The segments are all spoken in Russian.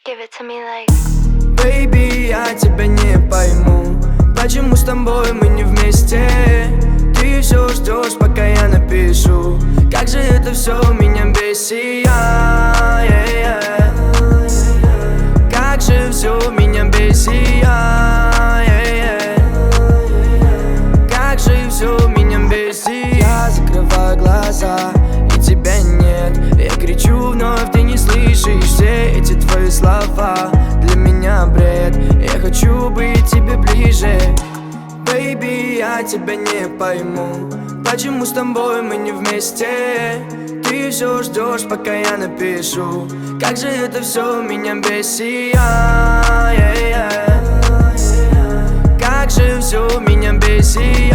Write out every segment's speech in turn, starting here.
Give it to me like. Baby, я тебя не пойму, почему с тобой мы не вместе. Ты все ждешь, пока я напишу. Как же это все меня бесит. Как же все меня бесит. Как же все меня бесит. Я закрываю глаза, и тебя нет. Я кричу вновь, ты не слышишь все эти твои слова. Для меня бред, я хочу быть тебе ближе. Baby, я тебя не пойму, почему с тобой мы не вместе. Ты все ждешь, пока я напишу. Как же это все меня бесит. Как же все меня бесит.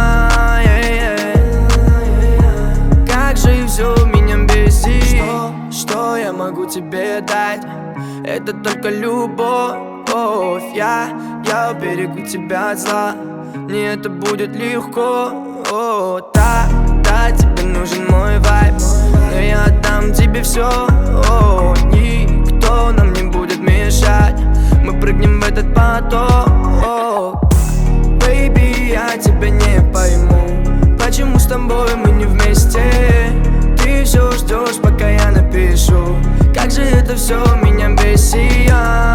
Как же все меня бесит. Что я могу тебе дать? Это только любовь. Я уберегу тебя от зла. Мне это будет легко. Да, тебе нужен мой вайб, но я отдам тебе все. Никто нам не будет мешать. Мы прыгнем в этот поток. Baby, я тебя не пойму, почему с тобой мы не вместе. Ты все ждешь, пока я напишу. Как же это все меня бесит.